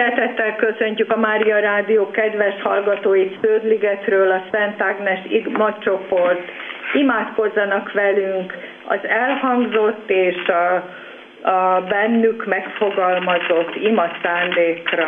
Szeretettel köszöntjük a Mária Rádió kedves hallgatóit Sződligetről, a Szent Ágnes Ima csoport. Imádkozzanak velünk az elhangzott és a bennük megfogalmazott ima szándékra.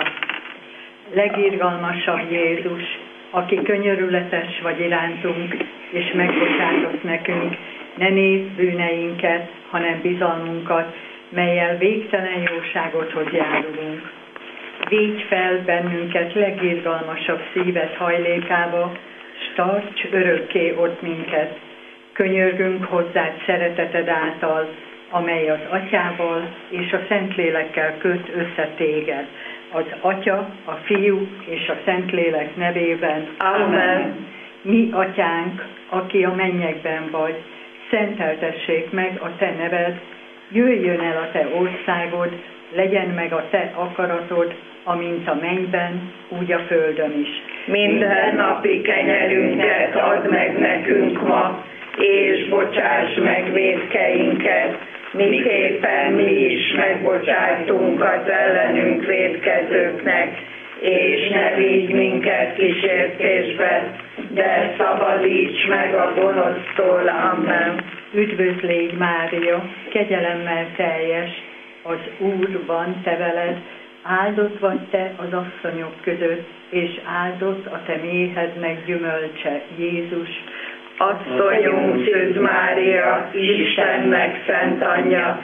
Legirgalmasabb Jézus, aki könyörületes vagy irántunk, és megbocsátasz nekünk, ne nézd bűneinket, hanem bizalmunkat, mellyel végtelen jóságodhoz járulunk. Védj fel bennünket legirgalmasabb szíved hajlékába, s tarts örökké ott minket. Könyörgünk hozzád szereteted által, amely az Atyával és a Szentlélekkel köt össze téged. Az Atya, a Fiú és a Szentlélek nevében. Amen. Mi Atyánk, aki a mennyekben vagy, szenteltessék meg a te neved, jöjjön el a te országod, legyen meg a te akaratod, amint a mennyben, úgy a földön is. Minden napi kenyerünket add meg nekünk ma, és bocsáss meg vétkeinket, miképpen mi is megbocsájtunk az ellenünk vétkezőknek, és ne vigy minket kísértésbe, de szabadíts meg a gonosztól. Amen. Üdvözlégy Mária, kegyelemmel teljes, az Úr van te veled, áldott vagy te az asszonyok között, és áldott a te méhednek gyümölcse, Jézus. Asszonyunk Szűz Mária, Istennek szent anyja,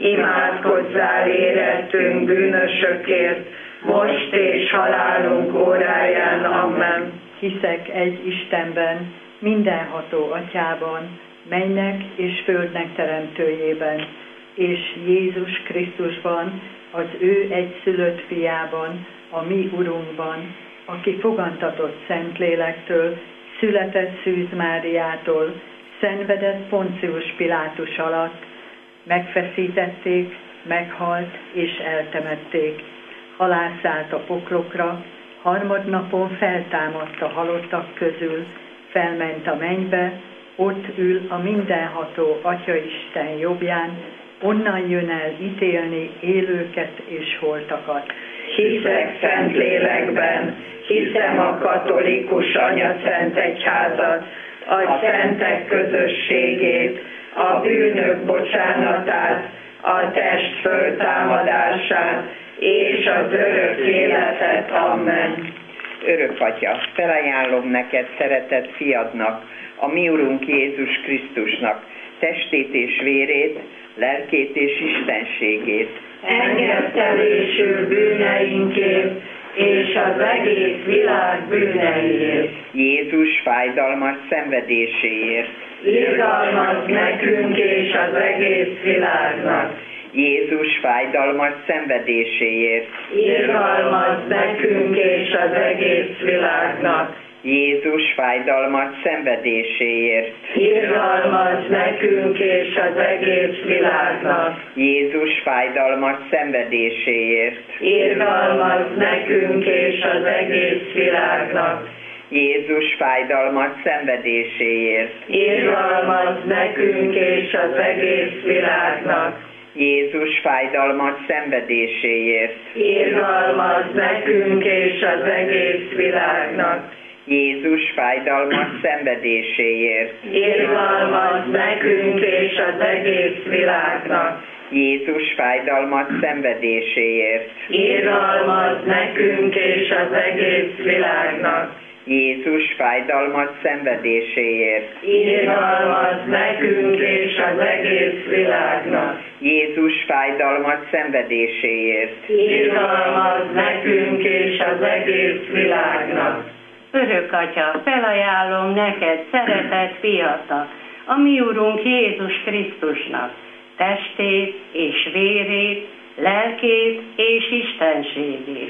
imádkozzál érettünk bűnösökért, most és halálunk óráján. Amen. Hiszek egy Istenben, mindenható Atyában, mennek és földnek teremtőjében, és Jézus Krisztusban, az ő egyszülött fiában, a mi Urunkban, aki fogantatott Szentlélektől, született Szűz Máriától, szenvedett Poncius Pilátus alatt, megfeszítették, meghalt és eltemették. Halászállt a poklokra, harmadnapon feltámadt a halottak közül, felment a mennybe, ott ül a mindenható Atyaisten jobbján, onnan jön el ítélni élőket és holtakat. Hiszek Szentlélekben, hiszem a katolikus anyaszent egyházat, a szentek közösségét, a bűnök bocsánatát, a test föltámadását és az örök életet. Amen. Örök Atya, felajánlom neked szeretett fiadnak, a mi Urunk Jézus Krisztusnak, testét és vérét, lelkét és istenségét. Engedtelésül bűneinkért és az egész világ bűneiért. Jézus fájdalmas szenvedéséért. Irgalmazz nekünk és az egész világnak. Jézus fájdalmas szenvedéséért. Irgalmazz nekünk és az egész világnak. Jézus fájdalmas szenvedéséért. Irgalmazz nekünk és az egész világnak. Jézus fájdalmas szenvedéséért. Irgalmazz nekünk és az egész világnak. Jézus fájdalmas szenvedéséért. Irgalmazz nekünk és az egész világnak. Jézus fájdalmas szenvedéséért. Irgalmazz nekünk és az egész világnak. Jézus fájdalmas szenvedéséért. Irgalmazz nekünk és az egész világnak. Jézus fájdalmas szenvedéséért. Irgalmazz nekünk és az egész világnak. Jézus fájdalmas szenvedéséért. Irgalmazz nekünk és az egész világnak. Jézus fájdalmas szenvedéséért. Irgalmazz nekünk és az egész világnak. Örök Atya, felajánlom neked szeretett fiatat, a mi Urunk Jézus Krisztusnak, testét és vérét, lelkét és istenségét.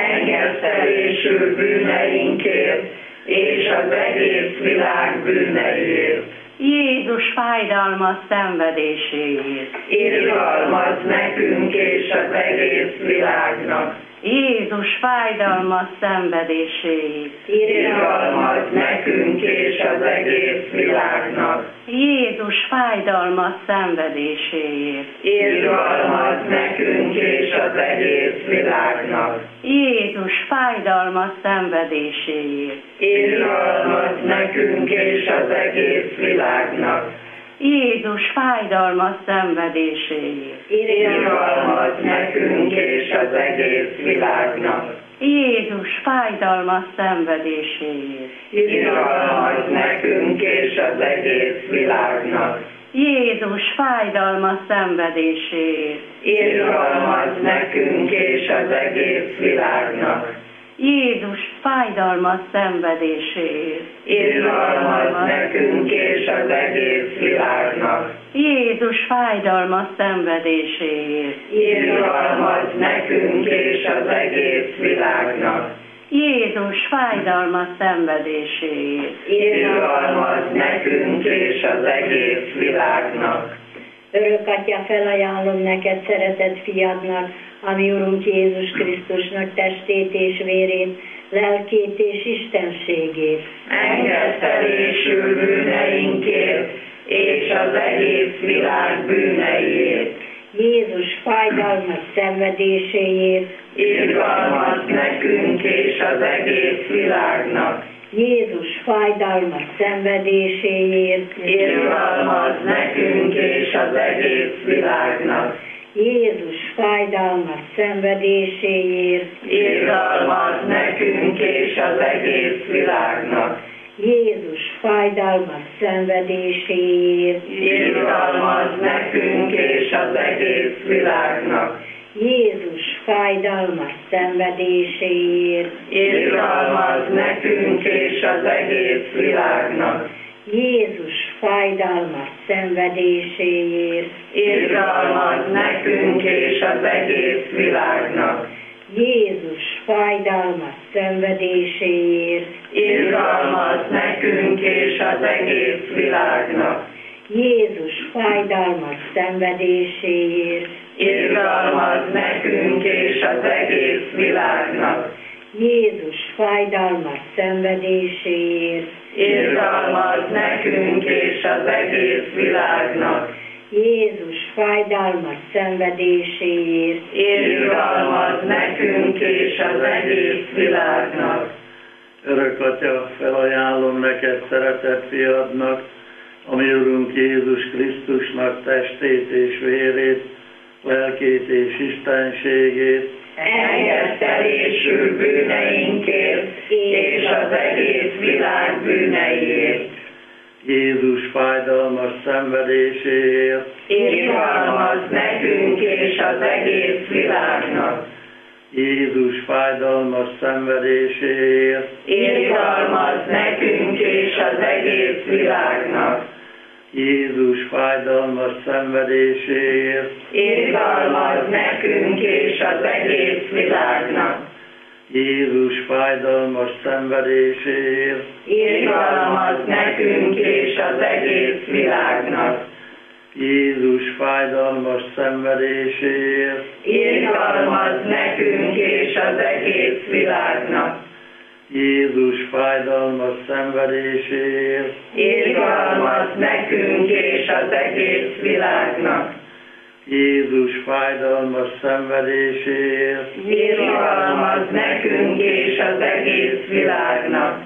Engedtelésül bűneinkért és az egész világ bűneiért. Jézus fájdalmas szenvedéséért. Irgalmazz nekünk és az egész világnak. Jézus fájdalmas szenvedéséért. Irgalmazz nekünk és az egész világnak. Jézus fájdalmas szenvedéséért. Irgalmazz nekünk és az egész világnak. Jézus fájdalmas szenvedéséért. Irgalmaz nekünk és az egész világnak. Jézus fájdalmas szenvedéséért. Irgalmaz nekünk és az egész világnak. Jézus fájdalmas szenvedéséért. Irgalmaz nekünk és az egész világnak. Jézus fájdalmas szenvedéséért. Irgalmaz nekünk és az egész világnak. Jézus fájdalmas szenvedéséért. Irgalmaz nekünk és az egész világnak. Jézus fájdalmas szenvedéséért. Irgalmaz nekünk és az egész világnak. Jézus fájdalmas szenvedéséért. Irgalmaz nekünk és az egész világnak. Örök Atya, felajánlom neked szeretett fiadnak, ami Urunk Jézus Krisztusnak testét és vérét, lelkét és istenségét. Engedtelésül bűneinkért és az egész világ bűneiért. Jézus fájdalmas szenvedéséért. Irgalmaz nekünk és az egész világnak. Jézus fájdalmas szenvedéséért. Irgalmaz nekünk és az egész világnak. Jézus fájdalmas szenvedéséért. Irgalmaz nekünk és az egész világnak. Jézus fájdalmas szenvedéséért. Irgalmaz nekünk és az egész világnak. Jézus fájdalmas szenvedéséért. Irgalmaz nekünk és az egész világnak. Jézus fájdalmas szenvedéséért. Irgalmaz nekünk és az egész világnak. Jézus fájdalmas szenvedéséért. Irgalmaz nekünk és az egész világnak. Jézus fájdalmas szenvedéséért. Irgalmaz nekünk és az egész világnak. Jézus fájdalmas szenvedéséért. Irgalmaz nekünk és az egész világnak. Jézus fájdalmas szenvedéséért. Irgalmaz nekünk és az egész világnak. Örök Atya, felajánlom neked szeretett fiadnak, ami Urunk Jézus Krisztusnak testét és vérét, lelkét és istenségét. Engedtelésül bűneinkért és az egész világ bűneiért. Jézus fájdalmas szenvedéséért. Irgalmaz nekünk és az egész világnak. Jézus fájdalmas szenvedéséért. Irgalmaz nekünk és az egész világnak. Jézus fájdalmas szenvedéséért. Irgalmaz nekünk és az egész világnak. Jézus fájdalmas szenvedéséért. Irgalmaz nekünk és az egész világnak. Jézus fájdalmas szenvedéséért. Irgalmaz nekünk és az egész világnak. Jézus fájdalmas szenvedéséért. Irgalmaz nekünk és az egész világnak. Jézus fájdalmas szenvedéséért. Irgalmaz nekünk és az egész világnak.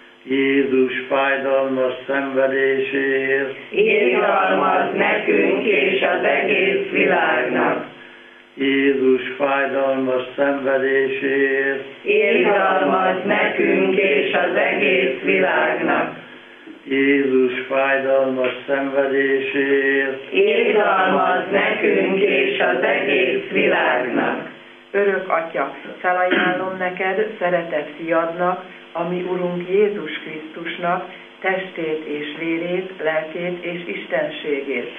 Jézus fájdalmas szenvedéséért. Irgalmaz nekünk és az egész világnak. Jézus fájdalmas szenvedéséért. Irgalmaz nekünk és az egész világnak. Jézus fájdalmas szenvedéséért. Irgalmaz nekünk és az egész világnak. Örök Atya, felajánlom neked szeretett fiadnak, ami Urunk Jézus Krisztusnak testét és vérét, lelkét és istenségét.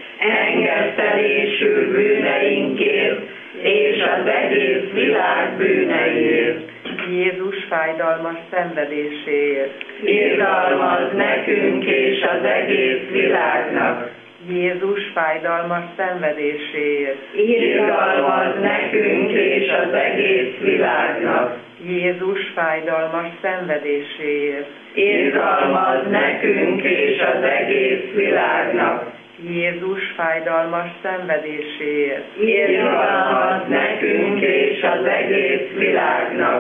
Engedtelésül bűneinkért és az egész világ bűneiért. Jézus fájdalmas szenvedéséért. Irgalmaz nekünk és az egész világnak. Jézus fájdalmas szenvedéséért. Irgalmaz nekünk és az egész világnak. Jézus fájdalmas szenvedéséért. Irgalmaz nekünk és az egész világnak. Jézus fájdalmas szenvedéséért. Irgalmaz nekünk és az egész világnak.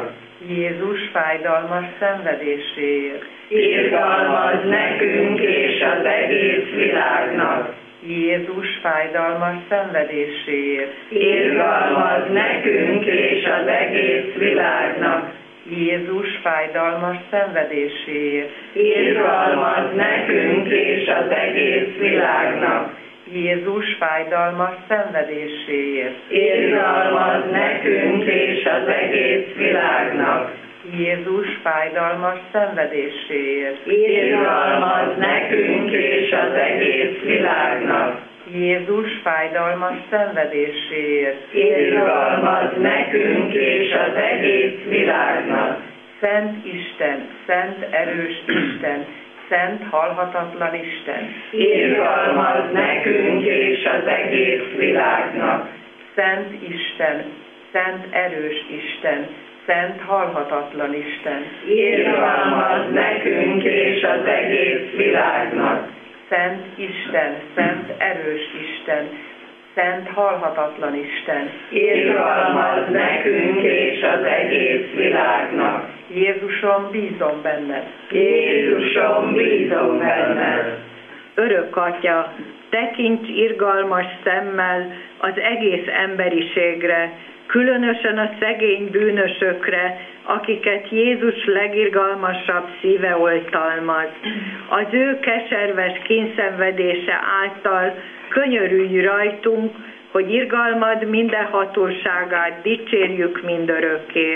Jézus fájdalmas szenvedéséért. Irgalmazz nekünk és az egész világnak. Jézus fájdalmas szenvedéséért. Irgalmazz nekünk és az egész világnak. Jézus fájdalmas szenvedéséért. Irgalmazz nekünk és az egész világnak. Jézus fájdalmas szenvedéséért. Irgalmazz nekünk és az egész világnak. Jézus fájdalmas szenvedéséért. Irgalmazz nekünk és az egész világnak. Jézus fájdalmas szenvedéséért. Irgalmazz nekünk és az egész világnak. Szent Isten, szent erős Isten, szent halhatatlan Isten. Irgalmazz nekünk és az egész világnak. Szent Isten, szent erős Isten, szent halhatatlan Isten. Irgalmazz nekünk és az egész világnak. Szent Isten, szent erős Isten, szent halhatatlan Isten. Irgalmazz nekünk és az egész világnak. Jézusom, bízom benned. Jézusom, bízom benned. Örök Atya, tekints irgalmas szemmel az egész emberiségre, különösen a szegény bűnösökre, akiket Jézus legirgalmasabb szíve oltalmaz. Az ő keserves kínszenvedése által könyörülj rajtunk, hogy irgalmad minden hatóságát dicsérjük mindörökké.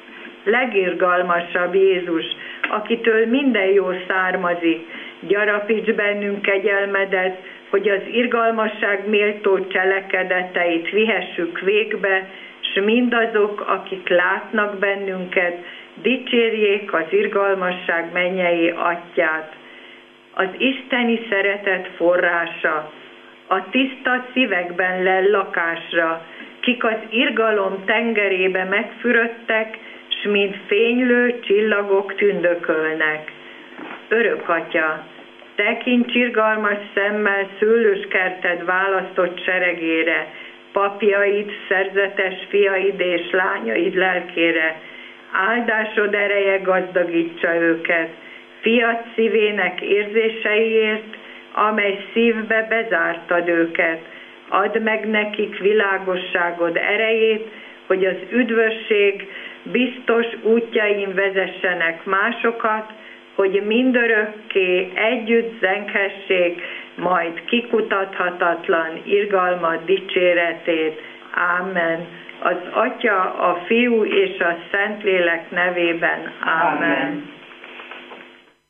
Legirgalmasabb Jézus, akitől minden jó származik, gyarapíts bennünk kegyelmedet, hogy az irgalmasság méltó cselekedeteit vihessük végbe, s mindazok, akik látnak bennünket, dicsérjék az irgalmasság mennyei Atyát. Az isteni szeretet forrása, a tiszta szívekben lel lakásra, kik az irgalom tengerébe megfürödtek, s mint fénylő csillagok tündökölnek. Örök Atya, tekints irgalmas szemmel szőlőskerted választott seregére, papjaid, szerzetes fiaid és lányaid lelkére. Áldásod ereje gazdagítsa őket, fiat szívének érzéseiért, amely szívbe bezártad őket. Add meg nekik világosságod erejét, hogy az üdvösség biztos útjain vezessenek másokat, hogy mindörökké együtt zenghessék majd kikutathatatlan irgalmad dicséretét. Ámen. Az Atya, a Fiú és a Szentlélek nevében. Ámen.